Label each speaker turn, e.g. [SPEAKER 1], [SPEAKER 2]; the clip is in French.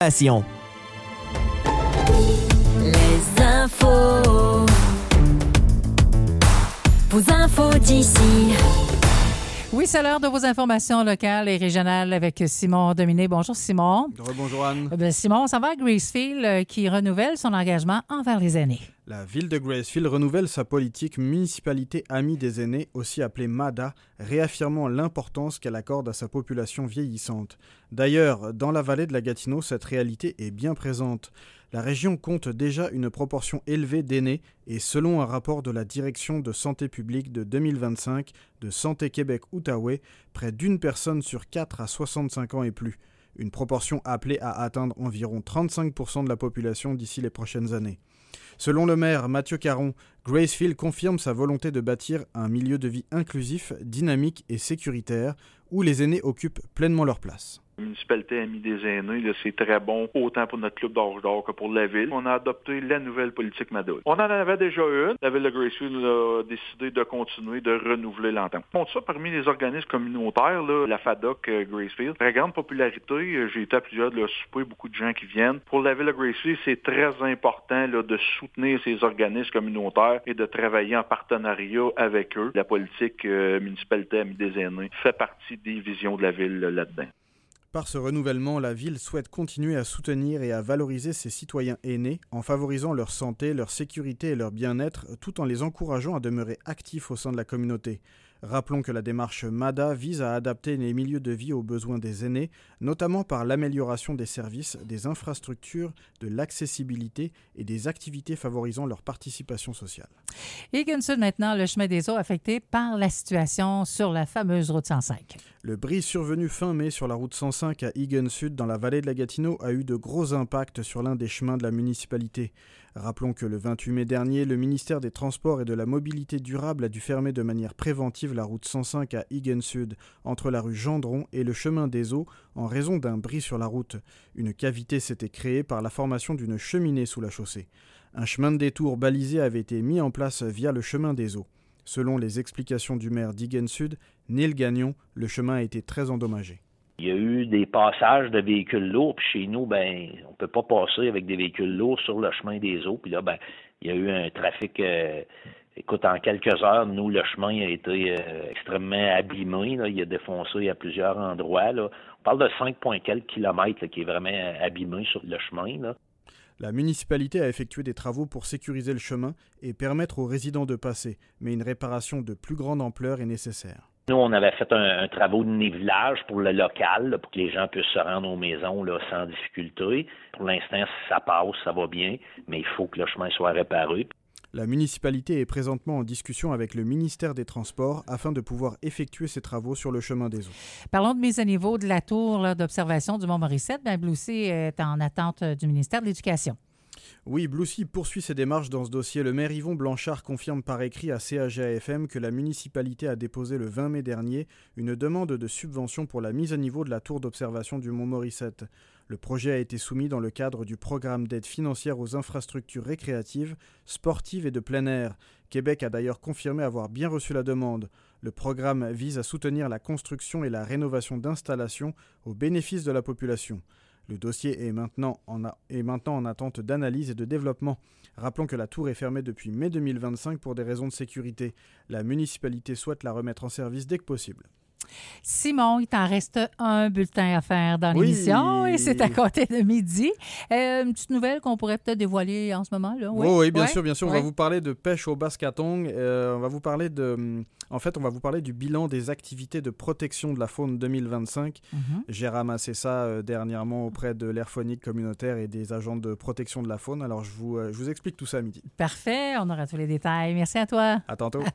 [SPEAKER 1] Les infos. Vos infos d'ici.
[SPEAKER 2] Oui, c'est l'heure de vos informations locales et régionales avec Simon Dominé. Bonjour Simon.
[SPEAKER 3] Bonjour Anne.
[SPEAKER 2] Simon, on s'en va à Gracefield qui renouvelle son engagement envers les aînés.
[SPEAKER 3] La ville de Gracefield renouvelle sa politique municipalité amie des aînés, aussi appelée MADA, réaffirmant l'importance qu'elle accorde à sa population vieillissante. D'ailleurs, dans la vallée de la Gatineau, cette réalité est bien présente. La région compte déjà une proportion élevée d'aînés et selon un rapport de la Direction de santé publique de 2025 de Santé Québec-Outaouais, près d'une personne sur 4 à 65 ans et plus. Une proportion appelée à atteindre environ 35% de la population d'ici les prochaines années. Selon le maire Mathieu Caron, Gracefield confirme sa volonté de bâtir un milieu de vie inclusif, dynamique et sécuritaire où les aînés occupent pleinement leur place.
[SPEAKER 4] La municipalité amie des aînés, là, c'est très bon, autant pour notre club d'âge d'or que pour la ville. On a adopté la nouvelle politique MADA. On en avait déjà une. La ville de Gracefield a décidé de continuer de renouveler l'entente. Bon, ça, parmi les organismes communautaires, là, la FADOC Gracefield, très grande popularité. J'ai été à plusieurs de leurs soupers, beaucoup de gens qui viennent. Pour la ville de Gracefield, c'est très important là, de soutenir ces organismes communautaires et de travailler en partenariat avec eux. La politique municipalité amie des aînés fait partie des visions de la ville là-dedans.
[SPEAKER 3] Par ce renouvellement, la ville souhaite continuer à soutenir et à valoriser ses citoyens aînés en favorisant leur santé, leur sécurité et leur bien-être tout en les encourageant à demeurer actifs au sein de la communauté. Rappelons que la démarche MADA vise à adapter les milieux de vie aux besoins des aînés, notamment par l'amélioration des services, des infrastructures, de l'accessibilité et des activités favorisant leur participation sociale.
[SPEAKER 2] Egan Sud maintenant, le chemin des eaux affecté par la situation sur la fameuse route 105.
[SPEAKER 3] Le bris survenu fin mai sur la route 105 à Egan Sud dans la vallée de la Gatineau a eu de gros impacts sur l'un des chemins de la municipalité. Rappelons que le 28 mai dernier, le ministère des Transports et de la Mobilité durable a dû fermer de manière préventive la route 105 à Egan Sud, entre la rue Gendron et le chemin des eaux, en raison d'un bris sur la route. Une cavité s'était créée par la formation d'une cheminée sous la chaussée. Un chemin de détour balisé avait été mis en place via le chemin des eaux. Selon les explications du maire d'Egan Sud, Neil Gagnon, le chemin a été très endommagé.
[SPEAKER 5] Il y a eu des passages de véhicules lourds, puis chez nous, on peut pas passer avec des véhicules lourds sur le chemin des eaux. Puis là, il y a eu un trafic, en quelques heures, nous, le chemin a été extrêmement abîmé. Là. Il a défoncé à plusieurs endroits. Là. On parle de 5 quelques kilomètres là, qui est vraiment abîmé sur le chemin. Là.
[SPEAKER 3] La municipalité a effectué des travaux pour sécuriser le chemin et permettre aux résidents de passer, mais une réparation de plus grande ampleur est nécessaire.
[SPEAKER 5] Nous, on avait fait un travaux de nivelage pour le local, là, pour que les gens puissent se rendre aux maisons là, sans difficulté. Pour l'instant, ça passe, ça va bien, mais il faut que le chemin soit réparé.
[SPEAKER 3] La municipalité est présentement en discussion avec le ministère des Transports afin de pouvoir effectuer ces travaux sur le chemin des eaux.
[SPEAKER 2] Parlons de mise à niveau de la tour d'observation du Mont-Morissette. Bleucy est en attente du ministère de l'Éducation.
[SPEAKER 3] Oui, Bleucy poursuit ses démarches dans ce dossier. Le maire Yvon Blanchard confirme par écrit à CAGAFM que la municipalité a déposé le 20 mai dernier une demande de subvention pour la mise à niveau de la tour d'observation du Mont-Morissette. Le projet a été soumis dans le cadre du programme d'aide financière aux infrastructures récréatives, sportives et de plein air. Québec a d'ailleurs confirmé avoir bien reçu la demande. Le programme vise à soutenir la construction et la rénovation d'installations au bénéfice de la population. Le dossier est maintenant en attente d'analyse et de développement. Rappelons que la tour est fermée depuis mai 2025 pour des raisons de sécurité. La municipalité souhaite la remettre en service dès que possible.
[SPEAKER 2] Simon, il t'en reste un bulletin à faire dans l'émission et c'est à compter de midi. Une petite nouvelle qu'on pourrait peut-être dévoiler en ce moment. Là.
[SPEAKER 3] Oui, bien sûr. On va vous parler de pêche au Baskatong. On va vous parler du bilan des activités de protection de la faune 2025. J'ai ramassé ça dernièrement auprès de l'Air Phonique communautaire et des agents de protection de la faune. Alors, je vous explique tout ça à midi.
[SPEAKER 2] Parfait, on aura tous les détails. Merci à toi.
[SPEAKER 3] À tantôt.